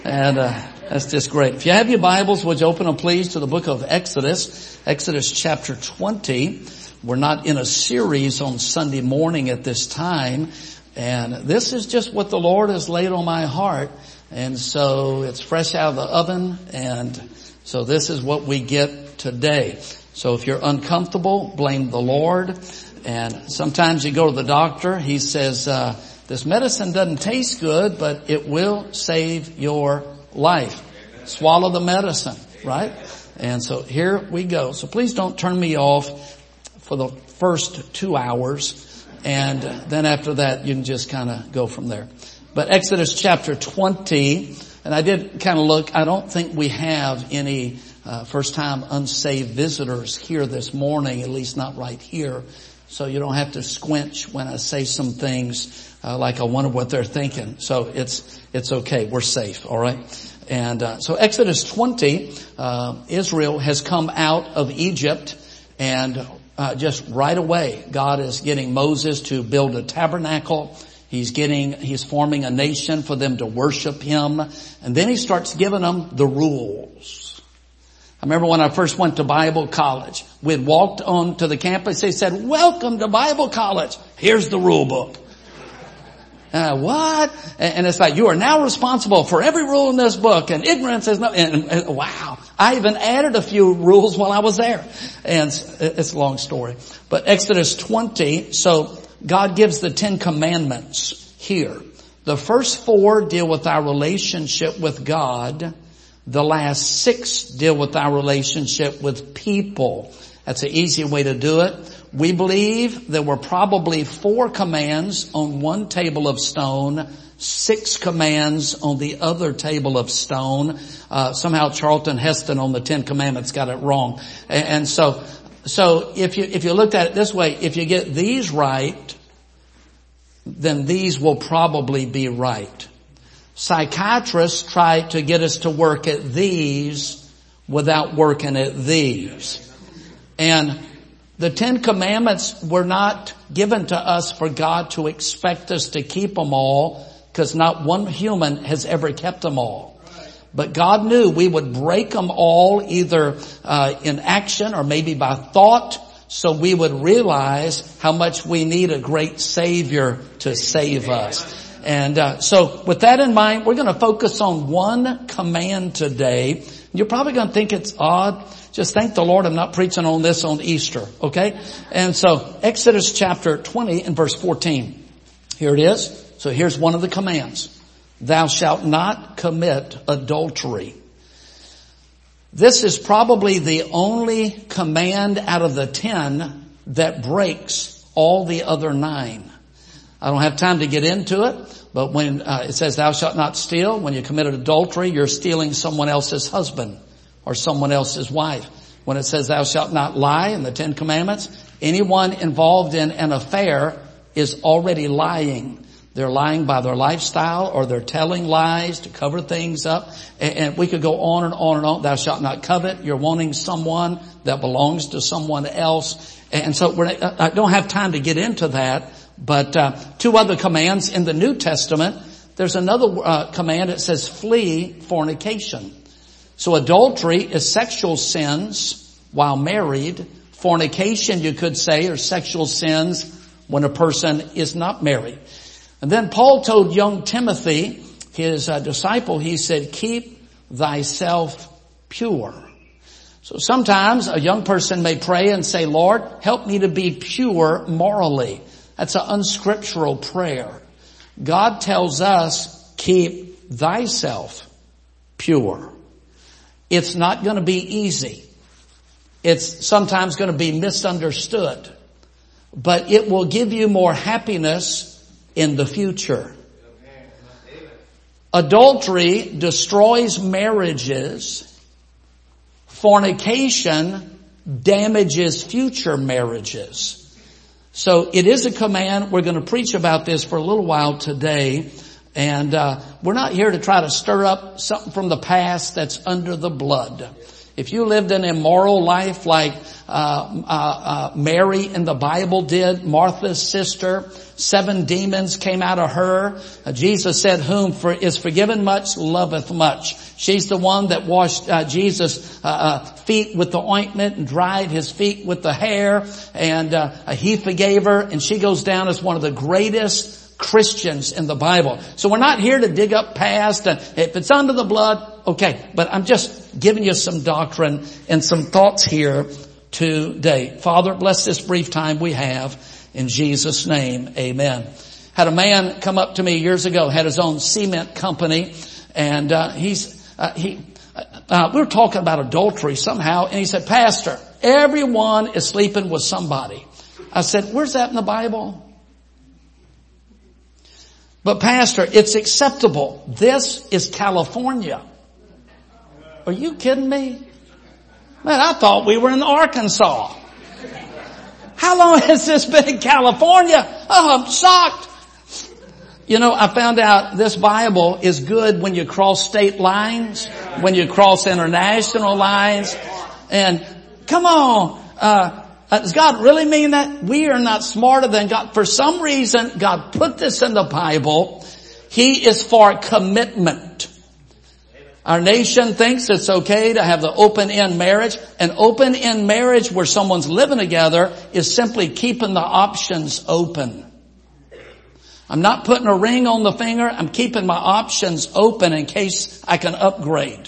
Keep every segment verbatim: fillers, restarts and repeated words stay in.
And uh, that's just great. If you have your Bibles, would you open them please to the book of Exodus, Exodus chapter twenty. We're not in a series on Sunday morning at this time. And this is just what the Lord has laid on my heart. And so it's fresh out of the oven. And so this is what we get today. So if you're uncomfortable, blame the Lord. And sometimes you go to the doctor, he says, uh, this medicine doesn't taste good, but it will save your life. Swallow the medicine, right? And so here we go. So please don't turn me off for the first two hours. And then after that, you can just kind of go from there. But Exodus chapter twenty, and I did kind of look, I don't think we have any uh, first time unsaved visitors here this morning, at least not right here. So you don't have to squinch when I say some things uh, like I wonder what they're thinking. So it's it's okay. We're safe, all right? And uh, so Exodus twenty, uh, Israel has come out of Egypt, and uh, just right away, God is getting Moses to build a tabernacle. He's getting, he's forming a nation for them to worship him. And then he starts giving them the rules. I remember when I first went to Bible college, we'd walked on to the campus. They said, welcome to Bible college. Here's the rule book. Uh, what? And, and it's like, you are now responsible for every rule in this book, and ignorance is not, and, and wow. I even added a few rules while I was there. And it's, it's a long story. But Exodus twenty, so God gives the Ten Commandments here. The first four deal with our relationship with God. The last six deal with our relationship with people. That's an easy way to do it. We believe there were probably four commands on one table of stone, six commands on the other table of stone. Uh, somehow Charlton Heston on the Ten Commandments got it wrong. And, and so, so if you, if you looked at it this way, if you get these right, then these will probably be right. Psychiatrists try to get us to work at these without working at these. And the Ten Commandments were not given to us for God to expect us to keep them all, because not one human has ever kept them all. But God knew we would break them all either uh, in action or maybe by thought, so we would realize how much we need a great Savior to save us. And uh, so with that in mind, we're going to focus on one command today. You're probably going to think it's odd. Just thank the Lord I'm not preaching on this on Easter, okay? And so Exodus chapter twenty and verse fourteen. Here it is. So here's one of the commands. Thou shalt not commit adultery. This is probably the only command out of the ten that breaks all the other nine. I don't have time to get into it, but when uh, it says thou shalt not steal, when you commit adultery, you're stealing someone else's husband or someone else's wife. When it says thou shalt not lie in the Ten Commandments, anyone involved in an affair is already lying. They're lying by their lifestyle, or they're telling lies to cover things up. And, and we could go on and on and on. Thou shalt not covet. You're wanting someone that belongs to someone else. And so we're, I don't have time to get into that. But uh, two other commands in the New Testament. There's another uh, command that says flee fornication. So adultery is sexual sins while married. Fornication, you could say, are sexual sins when a person is not married. And then Paul told young Timothy, his uh, disciple, he said, keep thyself pure. So sometimes a young person may pray and say, Lord, help me to be pure morally. That's an unscriptural prayer. God tells us, keep thyself pure. It's not going to be easy. It's sometimes going to be misunderstood. But it will give you more happiness in the future. Adultery destroys marriages. Fornication damages future marriages. So it is a command. We're going to preach about this for a little while today. And uh we're not here to try to stir up something from the past that's under the blood. If you lived an immoral life like uh, uh, uh Mary in the Bible did, Martha's sister, seven demons came out of her. Uh, Jesus said, whom for is forgiven much, loveth much. She's the one that washed uh, Jesus' uh, uh, feet with the ointment and dried his feet with the hair. And uh, he forgave her, and she goes down as one of the greatest Christians in the Bible. So we're not here to dig up past, and if it's under the blood, okay. But I'm just giving you some doctrine and some thoughts here today. Father, bless this brief time we have in Jesus' name. Amen. Had a man come up to me years ago, had his own cement company, and uh, he's uh, he uh, we were talking about adultery somehow, and he said, Pastor, everyone is sleeping with somebody. I said, where's that in the Bible? But Pastor, it's acceptable. This is California. Are you kidding me? Man, I thought we were in Arkansas. How long has this been in California? Oh, I'm shocked. You know, I found out this Bible is good when you cross state lines, when you cross international lines. And come on, uh, does God really mean that? We are not smarter than God. For some reason, God put this in the Bible. He is for commitment. Our nation thinks it's okay to have the open-end marriage. An open-end marriage where someone's living together is simply keeping the options open. I'm not putting a ring on the finger. I'm keeping my options open in case I can upgrade.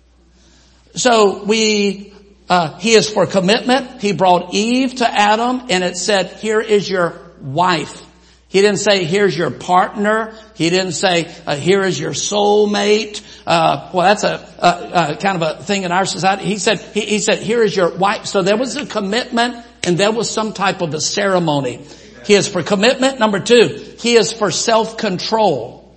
So we... Uh, he is for commitment. He brought Eve to Adam, and it said, here is your wife. He didn't say, here's your partner. He didn't say, uh, here is your soulmate. Uh, well, that's a, a, a kind of a thing in our society. He said, he, he said, here is your wife. So there was a commitment, and there was some type of a ceremony. He is for commitment. Number two, he is for self-control.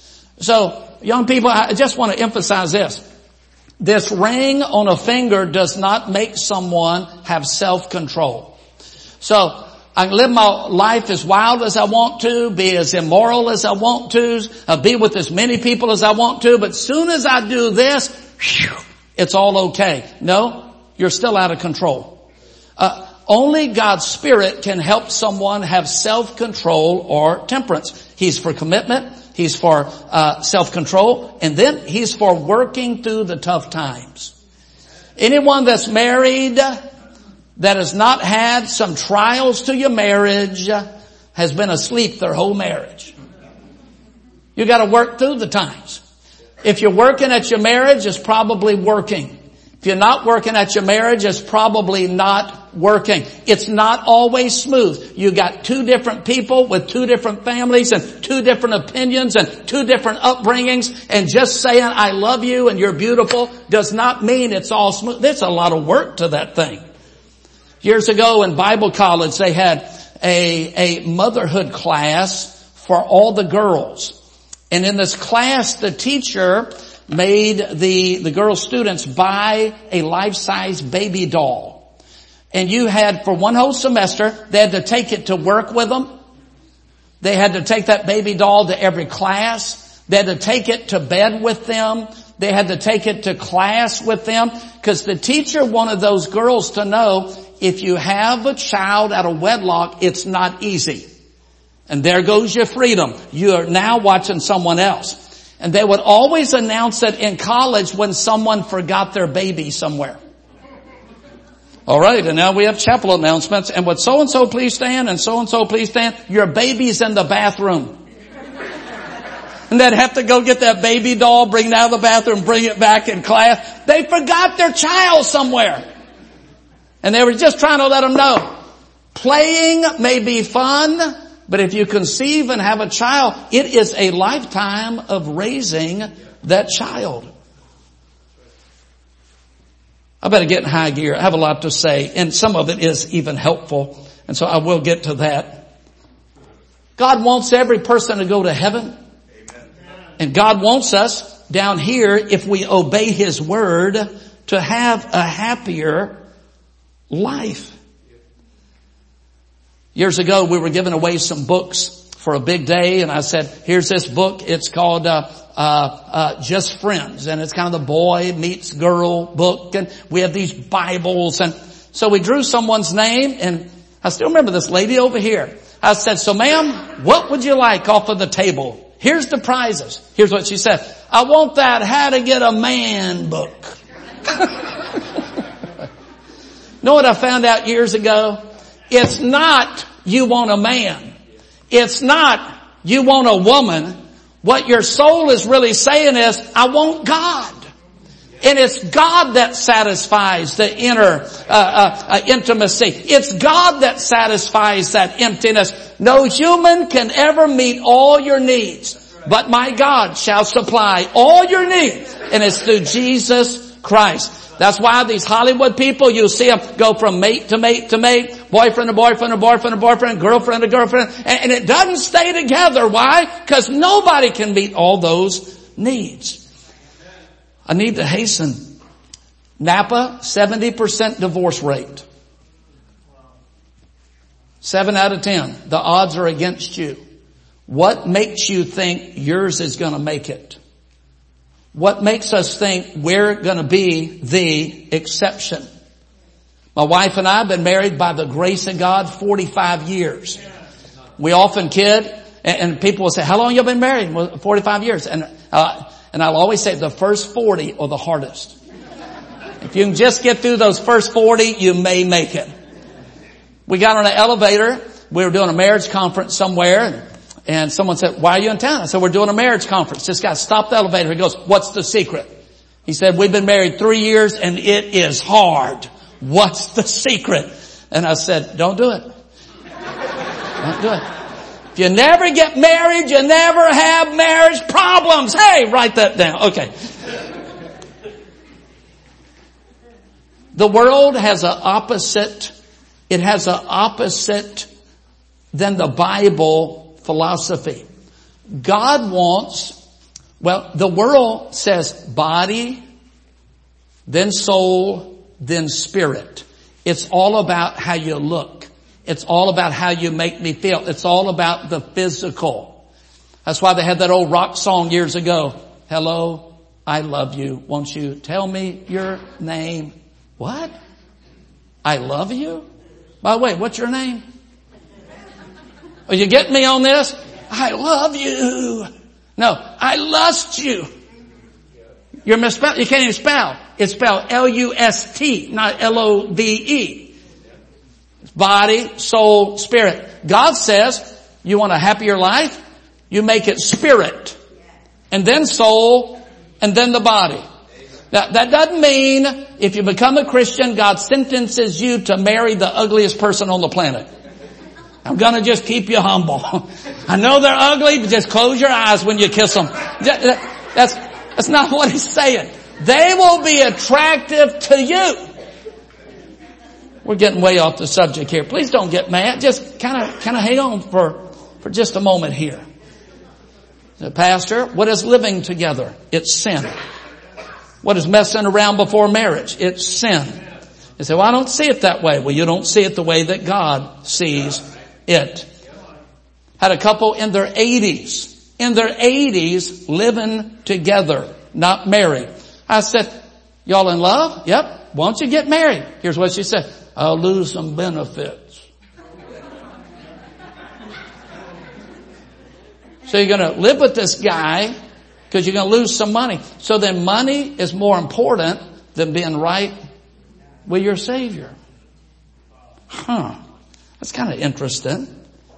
So, young people, I just want to emphasize this. This ring on a finger does not make someone have self-control. So I can live my life as wild as I want to, be as immoral as I want to, uh, be with as many people as I want to, but soon as I do this, whew, it's all okay. No, you're still out of control. Uh, only God's Spirit can help someone have self-control or temperance. He's for commitment. He's for uh self-control, and then he's for working through the tough times. Anyone that's married that has not had some trials to your marriage has been asleep their whole marriage. You got to work through the times. If you're working at your marriage, it's probably working. If you're not working at your marriage, it's probably not working. It's not always smooth. You got two different people with two different families and two different opinions and two different upbringings, and just saying I love you and you're beautiful does not mean it's all smooth. There's a lot of work to that thing. Years ago in Bible college, they had a, a motherhood class for all the girls. And in this class, the teacher made the, the girl students buy a life-size baby doll. And you had, for one whole semester, they had to take it to work with them. They had to take that baby doll to every class. They had to take it to bed with them. They had to take it to class with them. Because the teacher wanted those girls to know, if you have a child out of wedlock, it's not easy. And there goes your freedom. You are now watching someone else. And they would always announce it in college when someone forgot their baby somewhere. All right, and now we have chapel announcements. And would so-and-so please stand, and so-and-so please stand. Your baby's in the bathroom. And they'd have to go get that baby doll, bring it out of the bathroom, bring it back in class. They forgot their child somewhere. And they were just trying to let them know. Playing may be fun, but if you conceive and have a child, it is a lifetime of raising that child. I better get in high gear. I have a lot to say, and some of it is even helpful, and so I will get to that. God wants every person to go to heaven. And God wants us down here, if we obey His word, to have a happier life. Years ago, we were giving away some books for a big day, and I said, here's this book. It's called, uh, uh, uh, Just Friends. And it's kind of the boy meets girl book. And we have these Bibles. And so we drew someone's name, and I still remember this lady over here. I said, so ma'am, what would you like off of the table? Here's the prizes. Here's what she said. I want that How to Get a Man book. Know what I found out years ago? It's not you want a man. It's not you want a woman. What your soul is really saying is, I want God. And it's God that satisfies the inner uh, uh, uh, intimacy. It's God that satisfies that emptiness. No human can ever meet all your needs, but my God shall supply all your needs, and it's through Jesus Christ. That's why these Hollywood people, you'll see them go from mate to mate to mate, boyfriend to boyfriend to boyfriend to boyfriend, girlfriend to girlfriend, and, and it doesn't stay together. Why? Because nobody can meet all those needs. I need to hasten. Napa, seventy percent divorce rate. Seven out of ten. The odds are against you. What makes you think yours is going to make it? What makes us think we're going to be the exception? My wife and I have been married by the grace of God forty-five years. We often kid, and people will say, how long have you been married? Well, forty-five years. And, uh, and I'll always say the first forty are the hardest. If you can just get through those first forty, you may make it. We got on an elevator. We were doing a marriage conference somewhere, and, and someone said, why are you in town? I said, we're doing a marriage conference. This guy stopped the elevator. He goes, what's the secret? He said, we've been married three years and it is hard. What's the secret? And I said, don't do it. Don't do it. If you never get married, you never have marriage problems. Hey, write that down. Okay. The world has an opposite, it has an opposite than the Bible philosophy. God wants, well, the world says body, then soul, then spirit. It's all about how you look. It's all about how you make me feel. It's all about the physical. That's why they had that old rock song years ago. Hello, I love you. Won't you tell me your name? What? I love you? By the way, what's your name? Are you getting me on this? I love you. No, I lust you. You're misspelled. You can't even spell. It's spelled L U S T, not L O V E. Body, soul, spirit. God says, you want a happier life? You make it spirit. And then soul, and then the body. Now, that doesn't mean if you become a Christian, God sentences you to marry the ugliest person on the planet. I'm gonna just keep you humble. I know they're ugly, but just close your eyes when you kiss them. That's, that's not what he's saying. They will be attractive to you. We're getting way off the subject here. Please don't get mad. Just kind of, kind of hang on for, for just a moment here. The pastor, what is living together? It's sin. What is messing around before marriage? It's sin. You say, well, I don't see it that way. Well, you don't see it the way that God sees it. Had a couple in their eighties, in their eighties living together, not married. I said, y'all in love? Yep. Why don't you get married? Here's what she said. I'll lose some benefits. So you're going to live with this guy because you're going to lose some money. So then money is more important than being right with your Savior. Huh. That's kind of interesting.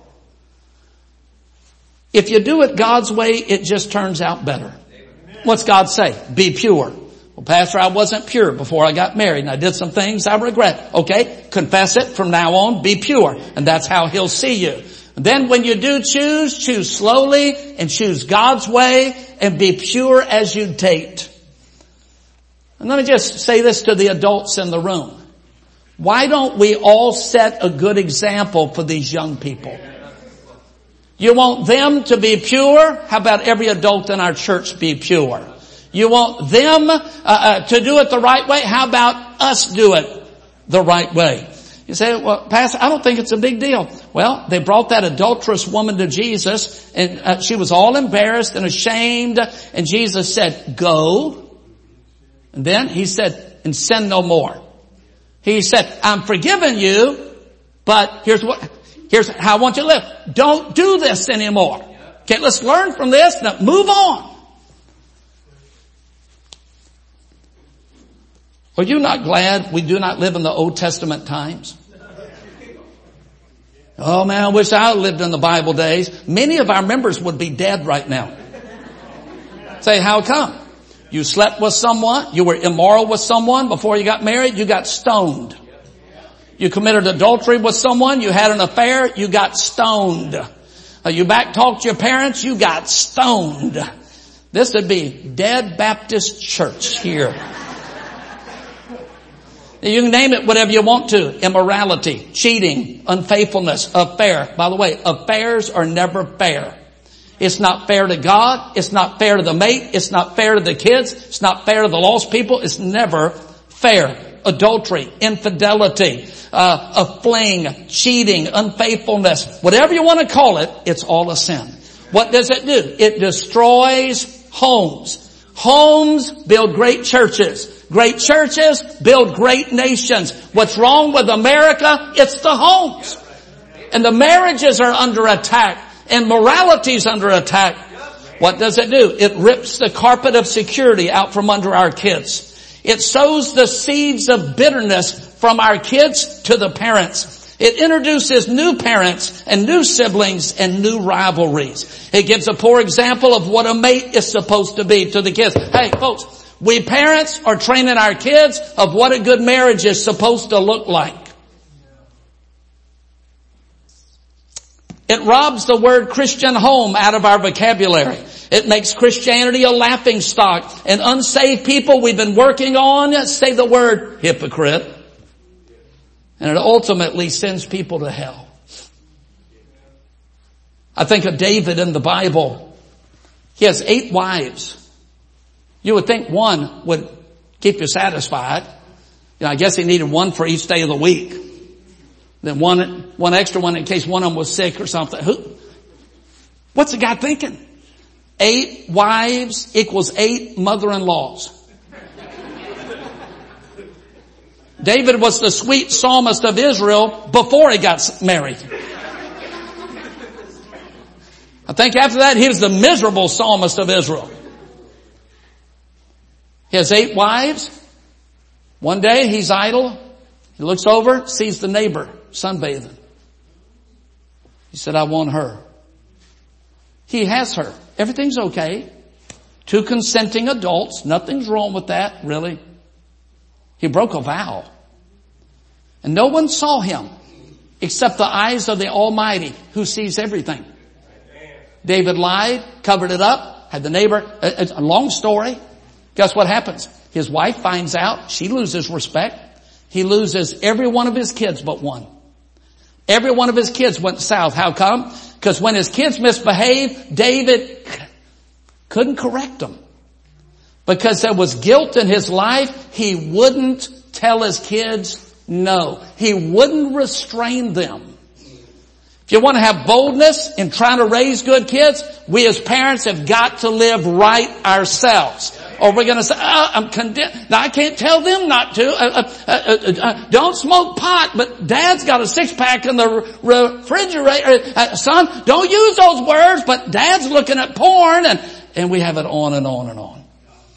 If you do it God's way, it just turns out better. What's God say? Be pure. Well, Pastor, I wasn't pure before I got married and I did some things I regret. Okay, confess it from now on. Be pure. And that's how He'll see you. And then when you do choose, choose slowly and choose God's way and be pure as you date. And let me just say this to the adults in the room. Why don't we all set a good example for these young people? You want them to be pure? How about every adult in our church be pure? You want them uh, uh, to do it the right way? How about us do it the right way? You say, well, Pastor, I don't think it's a big deal. Well, they brought that adulterous woman to Jesus, and uh, she was all embarrassed and ashamed, and Jesus said, go. And then he said, and sin no more. He said, I'm forgiving you, but here's what, here's how I want you to live. Don't do this anymore. Okay, let's learn from this. Now move on. Are you not glad we do not live in the Old Testament times? Oh man, I wish I lived in the Bible days. Many of our members would be dead right now. Say, how come? You slept with someone, you were immoral with someone before you got married, you got stoned. You committed adultery with someone, you had an affair, you got stoned. Uh, you backtalked your parents, you got stoned. This would be Dead Baptist Church here. You can name it whatever you want to. Immorality, cheating, unfaithfulness, affair. By the way, affairs are never fair. It's not fair to God. It's not fair to the mate. It's not fair to the kids. It's not fair to the lost people. It's never fair. Adultery, infidelity, uh, a fling, cheating, unfaithfulness, whatever you want to call it, it's all a sin. What does it do? It destroys homes. Homes build great churches. Great churches build great nations. What's wrong with America? It's the homes. And the marriages are under attack. And morality's under attack. What does it do? It rips the carpet of security out from under our kids. It sows the seeds of bitterness from our kids to the parents. It introduces new parents and new siblings and new rivalries. It gives a poor example of what a mate is supposed to be to the kids. Hey folks, we parents are training our kids of what a good marriage is supposed to look like. It robs the word Christian home out of our vocabulary. It makes Christianity a laughing stock. And unsaved people we've been working on say the word hypocrite. And it ultimately sends people to hell. I think of David in the Bible. He has eight wives. You would think one would keep you satisfied. You know, I guess he needed one for each day of the week. Then one, one extra one in case one of them was sick or something. Who? What's the guy thinking? Eight wives equals eight mother-in-laws. David was the sweet psalmist of Israel before he got married. I think after that he was the miserable psalmist of Israel. He has eight wives. One day he's idle. He looks over, sees the neighbor sunbathing. He said, I want her. He has her. Everything's okay. Two consenting adults. Nothing's wrong with that, really. He broke a vow. And no one saw him except the eyes of the Almighty who sees everything. David lied, covered it up, had the neighbor, a, a long story. Guess what happens? His wife finds out. She loses respect. He loses every one of his kids but one. Every one of his kids went south. How come? Because when his kids misbehaved, David couldn't correct them. Because there was guilt in his life, he wouldn't tell his kids no. He wouldn't restrain them. If you want to have boldness in trying to raise good kids, we as parents have got to live right ourselves. Or we're going to say, oh, I'm condemned. Now I can't tell them not to. Uh, uh, uh, uh, don't smoke pot, but Dad's got a six pack in the refrigerator. Uh, son, don't use those words, but Dad's looking at porn, and, and we have it on and on and on.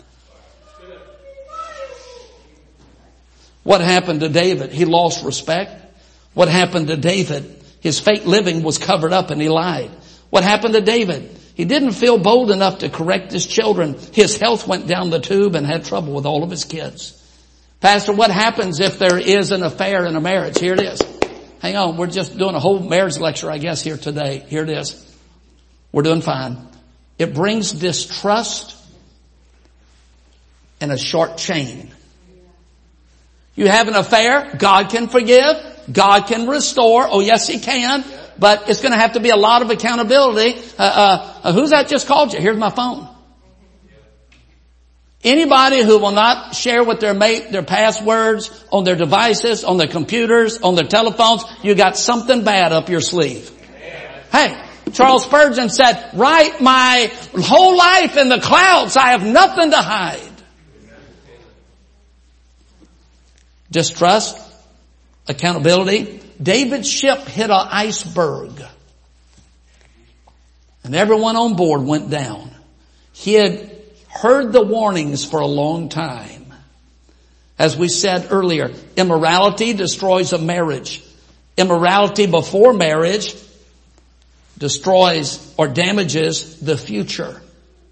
What happened to David? He lost respect. What happened to David? His fake living was covered up and he lied. What happened to David? He didn't feel bold enough to correct his children. His health went down the tube and had trouble with all of his kids. Pastor, what happens if there is an affair in a marriage? Here it is. Hang on, we're just doing a whole marriage lecture, I guess, here today. Here it is. We're doing fine. It brings distrust and a short chain. You have an affair, God can forgive, God can restore. Oh yes, He can. But it's going to have to be a lot of accountability. Uh, uh, uh, who's that just called you? Here's my phone. Anybody who will not share with their mate their passwords on their devices, on their computers, on their telephones, you got something bad up your sleeve. Hey, Charles Spurgeon said, write my whole life in the clouds. I have nothing to hide. Distrust, accountability. David's ship hit an iceberg. And everyone on board went down. He had heard the warnings for a long time. As we said earlier, immorality destroys a marriage. Immorality before marriage destroys or damages the future.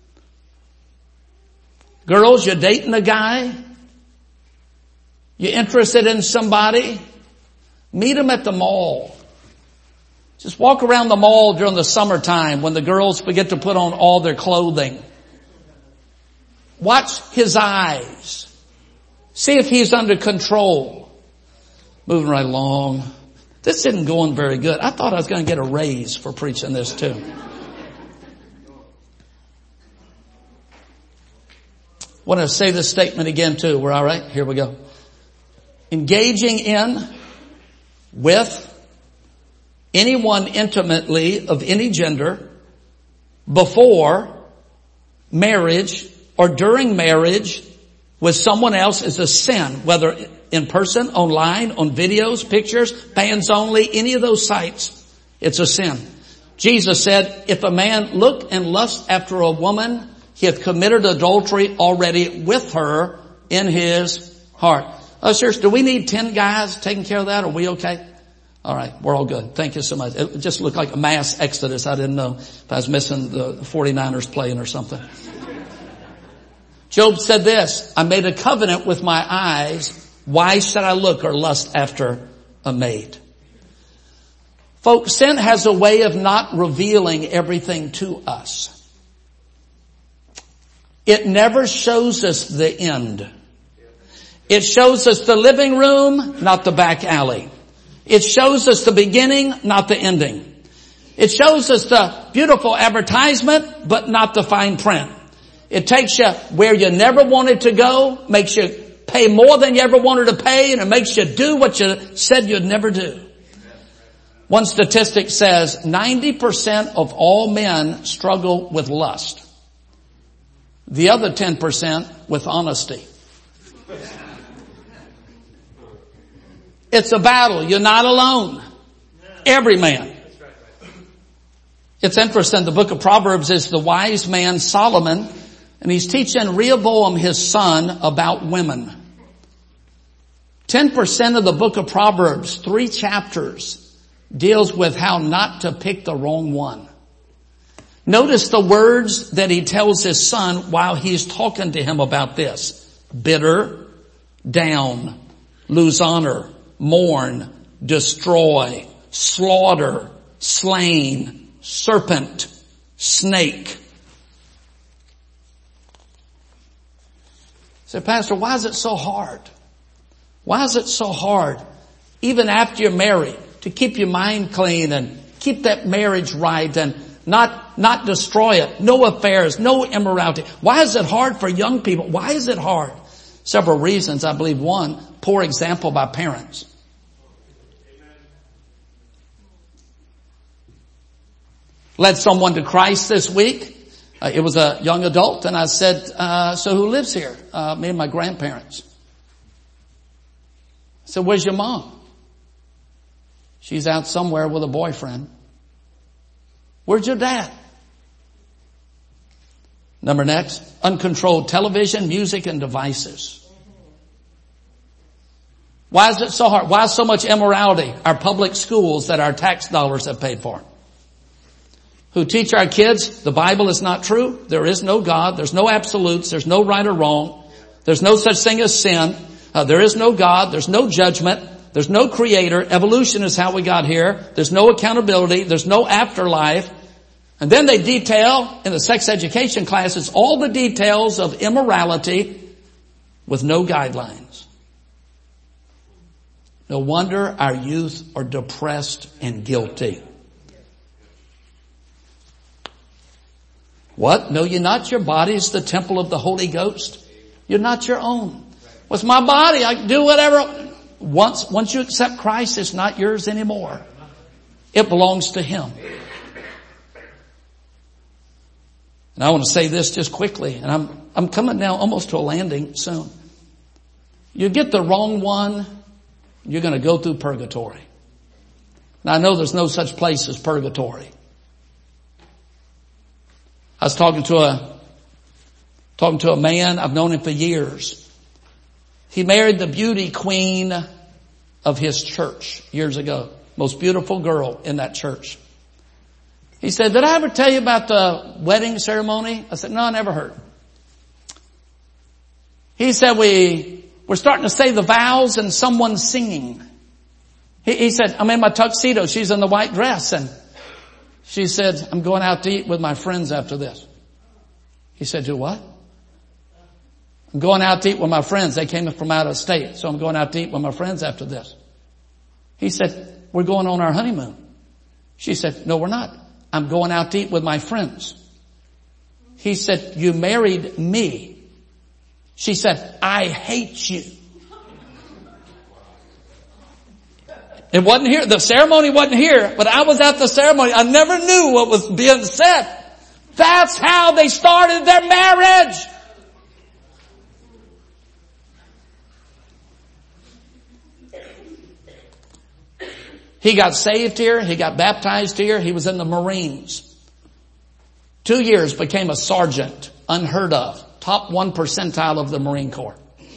Girls, you're dating a guy. You're interested in somebody. Meet him at the mall. Just walk around the mall during the summertime when the girls forget to put on all their clothing. Watch his eyes. See if he's under control. Moving right along. This isn't going very good. I thought I was going to get a raise for preaching this too. I want to say this statement again too. We're all right? Here we go. Engaging in, with, anyone intimately of any gender before marriage or during marriage with someone else is a sin, whether in person, online, on videos, pictures, fans only, any of those sites, it's a sin. Jesus said, if a man look and lust after a woman, he hath committed adultery already with her in his heart. Oh, seriously, do we need ten guys taking care of that? Are we okay? All right, we're all good. Thank you so much. It just looked like a mass exodus. I didn't know if I was missing the forty-niners playing or something. Job said this, I made a covenant with my eyes. Why should I look or lust after a maid? Folks, sin has a way of not revealing everything to us. It never shows us the end. It shows us the living room, not the back alley. It shows us the beginning, not the ending. It shows us the beautiful advertisement, but not the fine print. It takes you where you never wanted to go, makes you pay more than you ever wanted to pay, and it makes you do what you said you'd never do. One statistic says ninety percent of all men struggle with lust. The other ten percent with honesty. It's a battle. You're not alone. Every man. It's interesting. The book of Proverbs is the wise man Solomon, and he's teaching Rehoboam, his son, about women. Ten percent of the book of Proverbs, three chapters, deals with how not to pick the wrong one. Notice the words that he tells his son while he's talking to him about this. Bitter, down, lose honor, mourn, destroy, slaughter, slain, serpent, snake. Say, Pastor, why is it so hard? Why is it so hard, even after you're married, to keep your mind clean and keep that marriage right and not, not destroy it? No affairs, no immorality. Why is it hard for young people? Why is it hard? Several reasons. I believe one, poor example by parents. Led someone to Christ this week. Uh, it was a young adult, and I said, uh, so who lives here? Uh, me and my grandparents. I said, where's your mom? She's out somewhere with a boyfriend. Where's your dad? Number next, uncontrolled television, music, and devices. Why is it so hard? Why so much immorality? Our public schools that our tax dollars have paid for. Who teach our kids the Bible is not true. There is no God. There's no absolutes. There's no right or wrong. There's no such thing as sin. Uh, there is no God. There's no judgment. There's no creator. Evolution is how we got here. There's no accountability. There's no afterlife. And then they detail in the sex education classes all the details of immorality with no guidelines. No wonder our youth are depressed and guilty. What? Know ye not your body is the temple of the Holy Ghost, You're not your own. What's my body? I can do whatever. Once, once you accept Christ, it's not yours anymore. It belongs to Him. And I want to say this just quickly, and I'm, I'm coming now almost to a landing soon. You get the wrong one, you're going to go through purgatory. Now I know there's no such place as purgatory. I was talking to a, talking to a man, I've known him for years. He married the beauty queen of his church years ago. Most beautiful girl in that church. He said, did I ever tell you about the wedding ceremony? I said, no, I never heard. He said, we, we're starting to say the vows and someone's singing. He, he said, I'm in my tuxedo. She's in the white dress. And she said, I'm going out to eat with my friends after this. He said, do what? I'm going out to eat with my friends. They came from out of state. So I'm going out to eat with my friends after this. He said, we're going on our honeymoon. She said, no, we're not. I'm going out to eat with my friends. He said, you married me. She said, I hate you. It wasn't here. The ceremony wasn't here, but I was at the ceremony. I never knew what was being said. That's how they started their marriage. He got saved here. He got baptized here. He was in the Marines. Two years, became a sergeant. Unheard of. Top one percentile of the Marine Corps.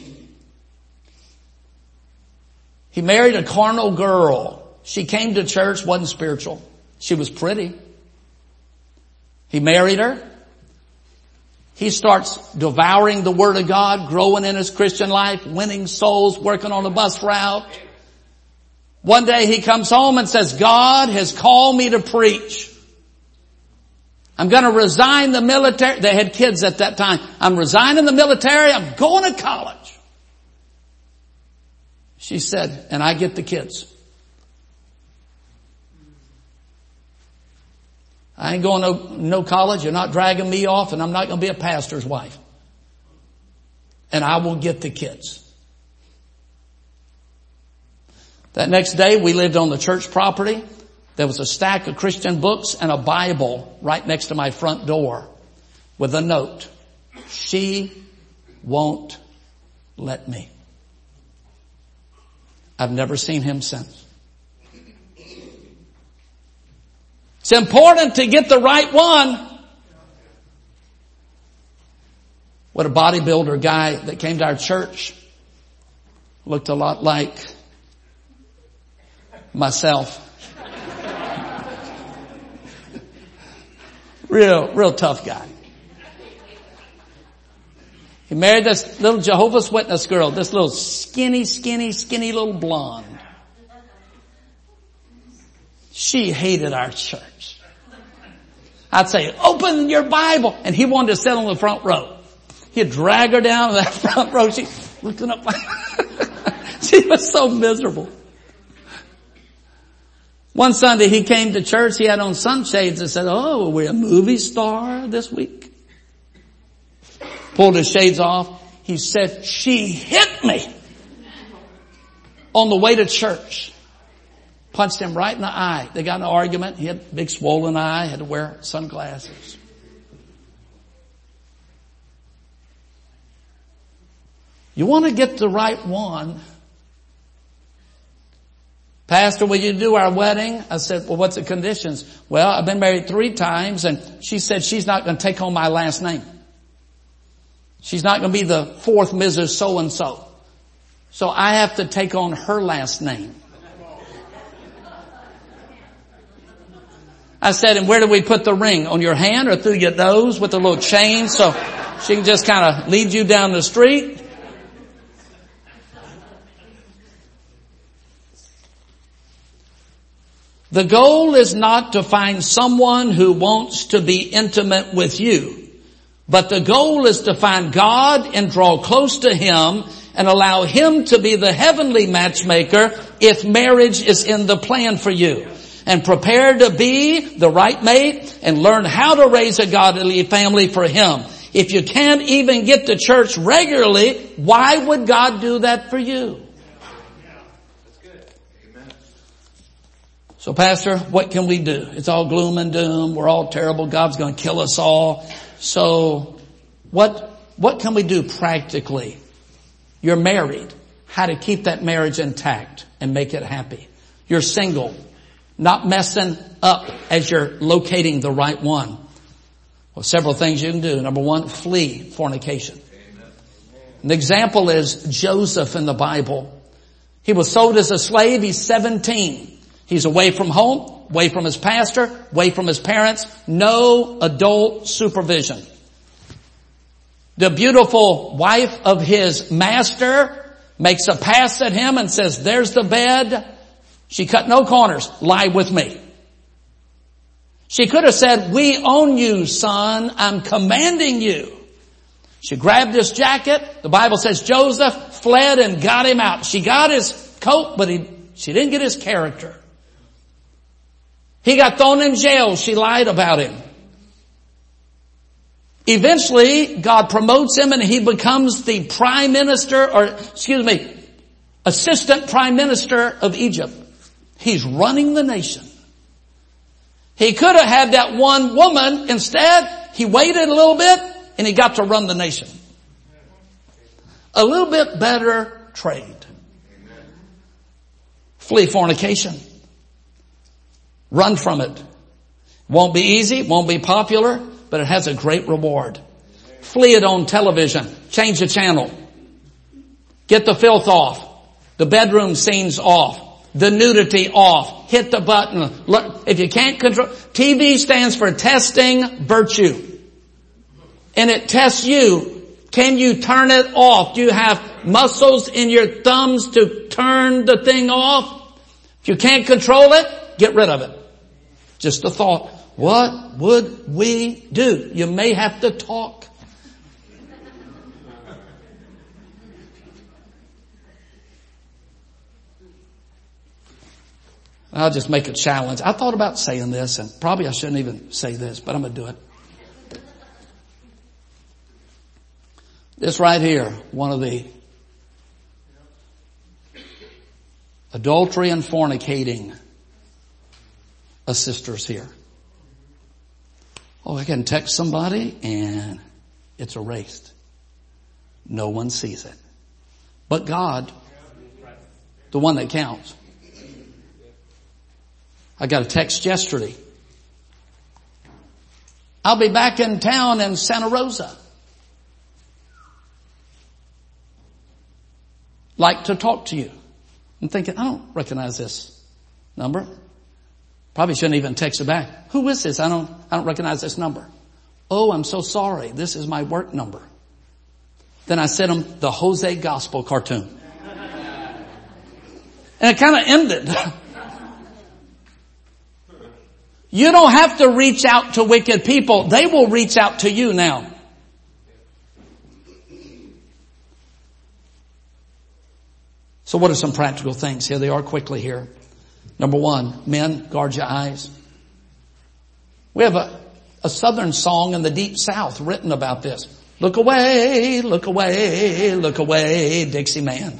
He married a carnal girl. She came to church, wasn't spiritual. She was pretty. He married her. He starts devouring the Word of God, growing in his Christian life, winning souls, working on a bus route. One day he comes home and says, God has called me to preach. I'm going to resign the military. They had kids at that time. I'm resigning the military. I'm going to college. She said, and I get the kids. I ain't going to no college. You're not dragging me off, and I'm not going to be a pastor's wife. And I will get the kids. That next day, we lived on the church property. There was a stack of Christian books and a Bible right next to my front door with a note. She won't let me. I've never seen him since. It's important to get the right one. What a bodybuilder guy that came to our church. Looked a lot like myself. Real, real tough guy. He married this little Jehovah's Witness girl, this little skinny, skinny, skinny little blonde. She hated our church. I'd say, open your Bible. And he wanted to sit on the front row. He'd drag her down to that front row. She's looking up like, she was so miserable. One Sunday he came to church, he had on sunshades and said, oh, we're a movie star this week. Pulled his shades off. He said, she hit me on the way to church. Punched him right in the eye. They got in an argument. He had a big swollen eye, had to wear sunglasses. You want to get the right one. Pastor, will you do our wedding? I said, well, what's the conditions? Well, I've been married three times, and she said she's not going to take on my last name. She's not going to be the fourth Missus So-and-so. So I have to take on her last name. I said, and where do we put the ring? On your hand or through your nose with a little chain so she can just kind of lead you down the street? The goal is not to find someone who wants to be intimate with you, but the goal is to find God and draw close to Him and allow Him to be the heavenly matchmaker if marriage is in the plan for you. And prepare to be the right mate and learn how to raise a godly family for Him. If you can't even get to church regularly, why would God do that for you? So Pastor, what can we do? It's all gloom and doom. We're all terrible. God's going to kill us all. So what, what can we do practically? You're married. How to keep that marriage intact and make it happy. You're single. Not messing up as you're locating the right one. Well, several things you can do. Number one, flee fornication. An example is Joseph in the Bible. He was sold as a slave. He's seventeen. He's away from home, away from his pastor, away from his parents. No adult supervision. The beautiful wife of his master makes a pass at him and says, there's the bed. She cut no corners. Lie with me. She could have said, we own you, son. I'm commanding you. She grabbed his jacket. The Bible says Joseph fled and got him out. She got his coat, but he, she didn't get his character. He got thrown in jail. She lied about him. Eventually, God promotes him and he becomes the prime minister, or excuse me, assistant prime minister of Egypt. He's running the nation. He could have had that one woman. Instead, he waited a little bit and he got to run the nation. A little bit better trade. Flee fornication. Run from it. Won't be easy, won't be popular, but it has a great reward. Flee it on television. Change the channel. Get the filth off. The bedroom scenes off. The nudity off. Hit the button. If you can't control, T V stands for testing virtue. And it tests you. Can you turn it off? Do you have muscles in your thumbs to turn the thing off? If you can't control it, get rid of it. Just a thought. What would we do? You may have to talk. I'll just make a challenge. I thought about saying this, and probably I shouldn't even say this, but I'm going to do it. This right here, one of the adultery and fornicating sisters here. Oh, I can text somebody and it's erased. No one sees it. But God, the one that counts. I got a text yesterday. I'll be back in town in Santa Rosa. Like to talk to you. I'm thinking, I don't recognize this number. Probably shouldn't even text it back. Who is this? I don't, I don't recognize this number. Oh, I'm so sorry. This is my work number. Then I sent him the Jose Gospel cartoon. And it kind of ended. You don't have to reach out to wicked people. They will reach out to you now. So what are some practical things? Here they are quickly here. Number one, men, guard your eyes. We have a, a southern song in the deep south written about this. Look away, look away, look away, Dixie man.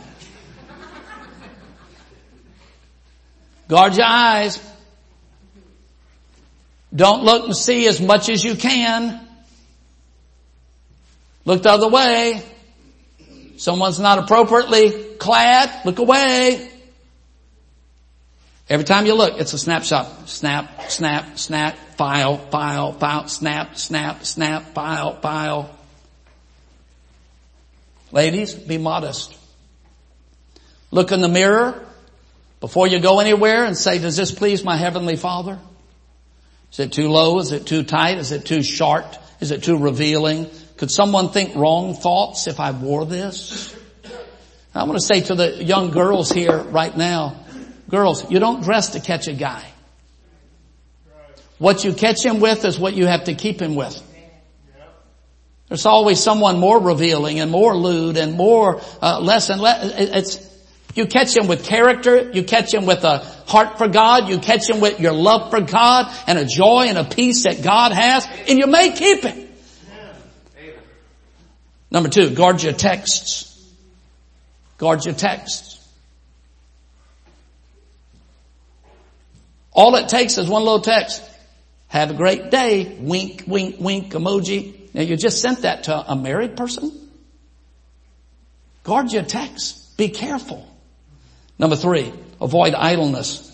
Guard your eyes. Don't look and see as much as you can. Look the other way. Someone's not appropriately clad. Look away. Every time you look, it's a snapshot. Snap, snap, snap, file, file, file, snap, snap, snap, file, file. Ladies, be modest. Look in the mirror before you go anywhere and say, does this please my Heavenly Father? Is it too low? Is it too tight? Is it too short? Is it too revealing? Could someone think wrong thoughts if I wore this? I want to say to the young girls here right now, girls, you don't dress to catch a guy. What you catch him with is what you have to keep him with. There's always someone more revealing and more lewd and more, uh, less and less. It's, you catch him with character. You catch him with a heart for God. You catch him with your love for God and a joy and a peace that God has. And you may keep him. Number two, guard your texts. Guard your texts. All it takes is one little text. Have a great day. Wink, wink, wink emoji. Now you just sent that to a married person? Guard your text. Be careful. Number three, avoid idleness.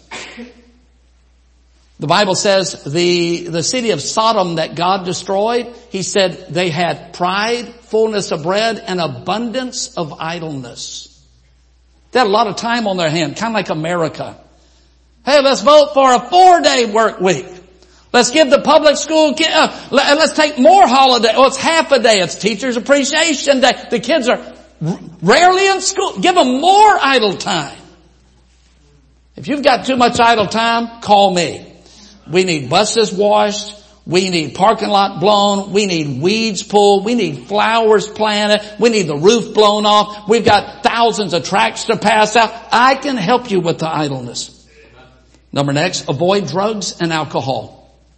The Bible says the, the city of Sodom that God destroyed, he said they had pride, fullness of bread, and abundance of idleness. They had a lot of time on their hand, kind of like America. Hey, let's vote for a four-day work week. Let's give the public school, uh, let's take more holiday. Oh, it's half a day. It's Teachers Appreciation Day. The kids are rarely in school. Give them more idle time. If you've got too much idle time, call me. We need buses washed. We need parking lot blown. We need weeds pulled. We need flowers planted. We need the roof blown off. We've got thousands of tracts to pass out. I can help you with the idleness. Number next, avoid drugs and alcohol.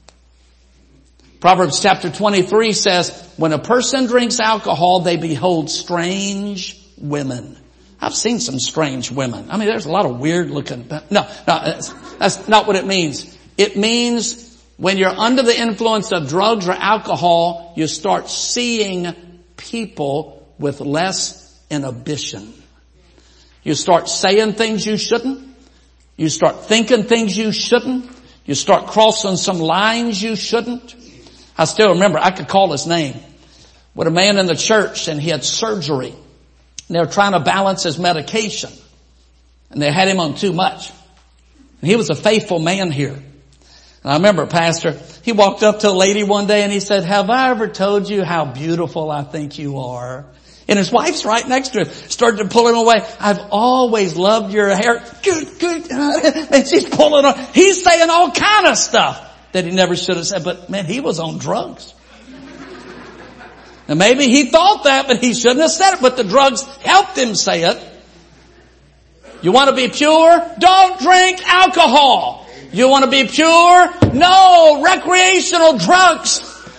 Proverbs chapter twenty-three says, when a person drinks alcohol, they behold strange women. I've seen some strange women. I mean, there's a lot of weird looking, no, no, that's, that's not what it means. It means when you're under the influence of drugs or alcohol, you start seeing people with less inhibition. You start saying things you shouldn't. You start thinking things you shouldn't. You start crossing some lines you shouldn't. I still remember, I could call his name, with a man in the church, and he had surgery. And they were trying to balance his medication. And they had him on too much. And he was a faithful man here. And I remember, Pastor, he walked up to a lady one day and he said, have I ever told you how beautiful I think you are? And his wife's right next to him, started to pull him away. I've always loved your hair. Good, good. And she's pulling on. He's saying all kind of stuff that he never should have said. But man, he was on drugs. And maybe he thought that, but he shouldn't have said it. But the drugs helped him say it. You want to be pure? Don't drink alcohol. You want to be pure? No recreational drugs.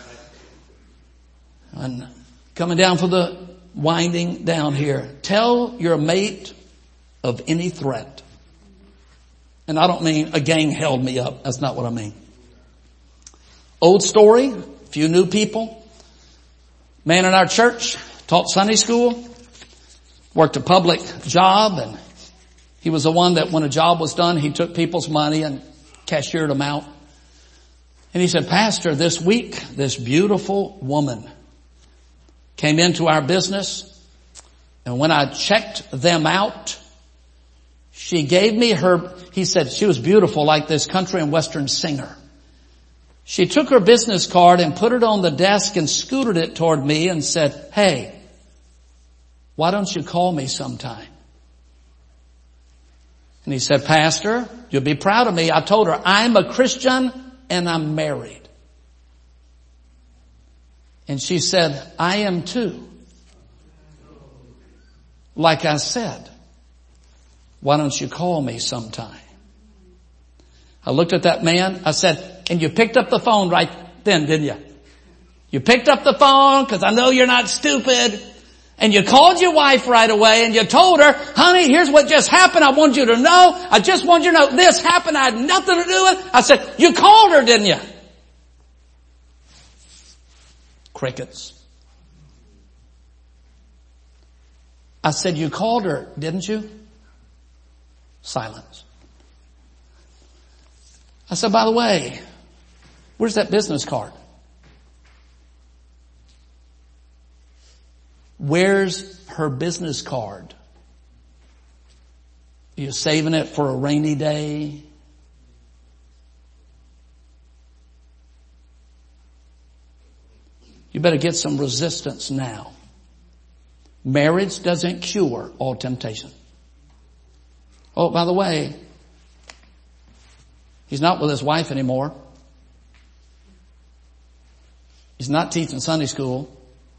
And coming down for the winding down here. Tell your mate of any threat. And I don't mean a gang held me up. That's not what I mean. Old story. Few new people. Man in our church taught Sunday school. Worked a public job, and he was the one that when a job was done, he took people's money and cashiered them out. And he said, Pastor, this week, this beautiful woman came into our business, and when I checked them out, she gave me her, he said she was beautiful like this country and western singer. She took her business card and put it on the desk and scooted it toward me and said, hey, why don't you call me sometime? And he said, Pastor, you'll be proud of me. I told her, I'm a Christian and I'm married. And she said, I am too. Like I said, why don't you call me sometime? I looked at that man. I said, and you picked up the phone right then, didn't you? You picked up the phone because I know you're not stupid. And you called your wife right away and you told her, honey, here's what just happened. I want you to know. I just want you to know this happened. I had nothing to do with it. I said, you called her, didn't you? Crickets. I said, you called her, didn't you? Silence. I said, by the way, where's that business card? Where's her business card? Are you saving it for a rainy day? You better get some resistance now. Marriage doesn't cure all temptation. Oh, by the way, he's not with his wife anymore. He's not teaching Sunday school.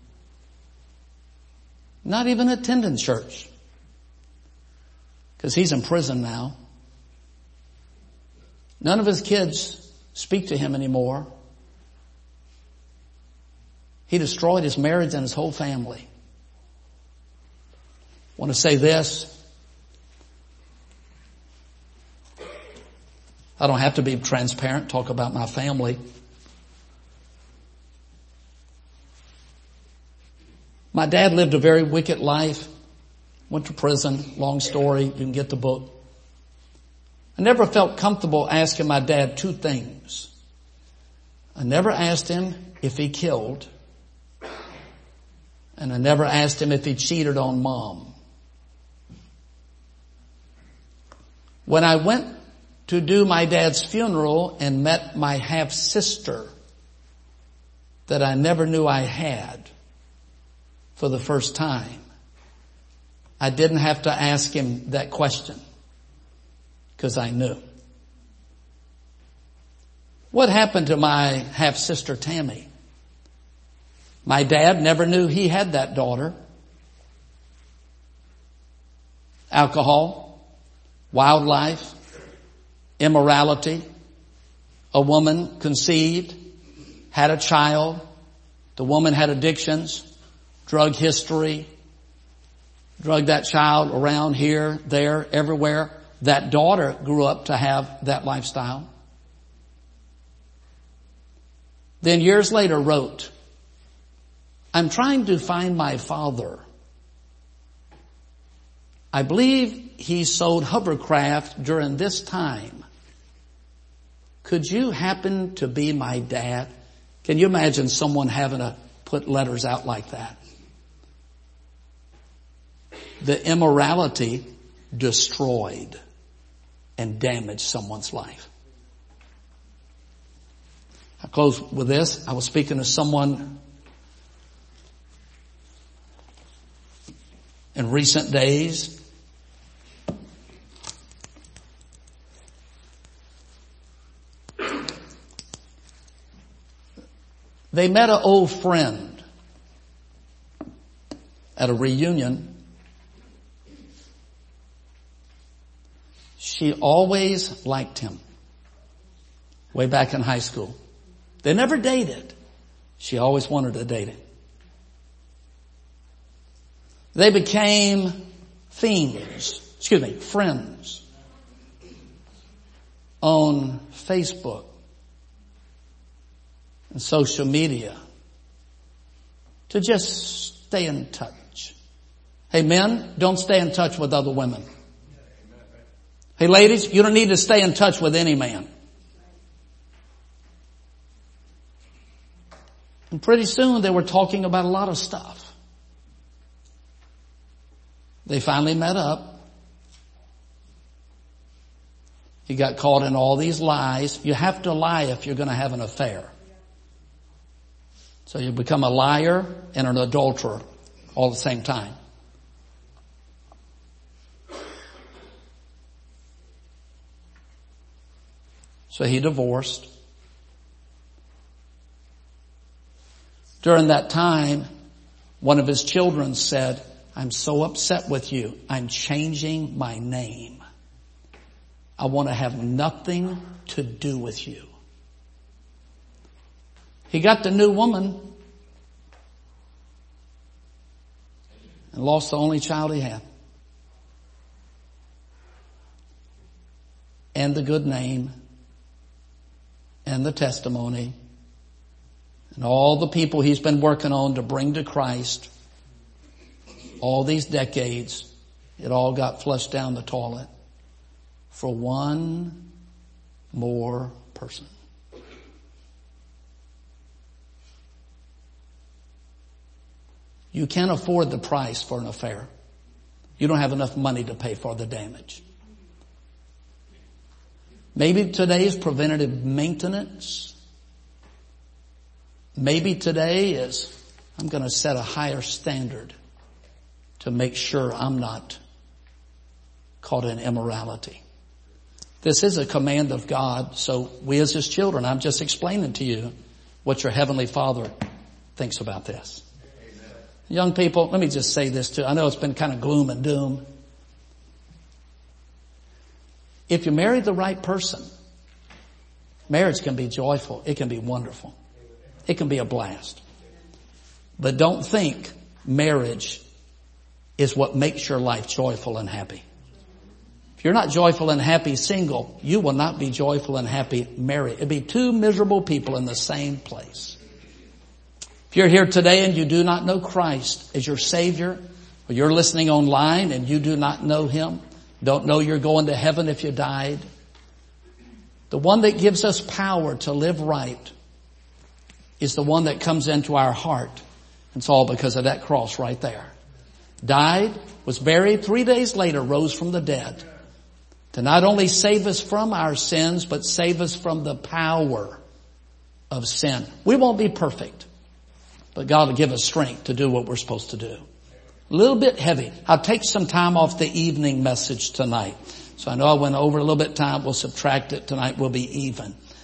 Not even attending church. Because he's in prison now. None of his kids speak to him anymore. He destroyed his marriage and his whole family. want to say this. I don't have to be transparent, talk about my family. My dad lived a very wicked life, went to prison, long story, you can get the book. I never felt comfortable asking my dad two things. I never asked him if he killed, and I never asked him if he cheated on mom. When I went to do my dad's funeral and met my half-sister that I never knew I had for the first time, I didn't have to ask him that question because I knew. What happened to my half-sister Tammy? My dad never knew he had that daughter. Alcohol, wildlife, immorality. A woman conceived, had a child. The woman had addictions, drug history, drugged that child around here, there, everywhere. That daughter grew up to have that lifestyle. Then years later wrote, I'm trying to find my father. I believe he sold hovercraft during this time. Could you happen to be my dad? Can you imagine someone having to put letters out like that? The immorality destroyed and damaged someone's life. I close with this. I was speaking to someone in recent days. They met an old friend at a reunion. She always liked him way back in high school. They never dated. She always wanted to date him. They became fiends, excuse me, friends on Facebook and social media to just stay in touch. Hey men, don't stay in touch with other women. Hey ladies, you don't need to stay in touch with any man. And pretty soon they were talking about a lot of stuff. They finally met up. He got caught in all these lies. You have to lie if you're going to have an affair. So you become a liar and an adulterer all at the same time. So he divorced. During that time, one of his children said, I'm so upset with you. I'm changing my name. I want to have nothing to do with you. He got the new woman and lost the only child he had. And the good name and the testimony and all the people he's been working on to bring to Christ. All these decades, it all got flushed down the toilet for one more person. You can't afford the price for an affair. You don't have enough money to pay for the damage. Maybe today is preventative maintenance. Maybe today is, I'm going to set a higher standard to make sure I'm not caught in immorality. This is a command of God, so we as His children, I'm just explaining to you what your Heavenly Father thinks about this. Amen. Young people, let me just say this too. I know it's been kind of gloom and doom. If you marry the right person, marriage can be joyful. It can be wonderful. It can be a blast. But don't think marriage is what makes your life joyful and happy. If you're not joyful and happy single, you will not be joyful and happy married. It'd be two miserable people in the same place. If you're here today and you do not know Christ as your Savior, or you're listening online and you do not know Him, don't know you're going to heaven if you died, the one that gives us power to live right is the one that comes into our heart. It's all because of that cross right there. Died, was buried, three days later rose from the dead to not only save us from our sins, but save us from the power of sin. We won't be perfect, but God will give us strength to do what we're supposed to do. A little bit heavy. I'll take some time off the evening message tonight. So I know I went over a little bit of time. We'll subtract it. Tonight we'll be even.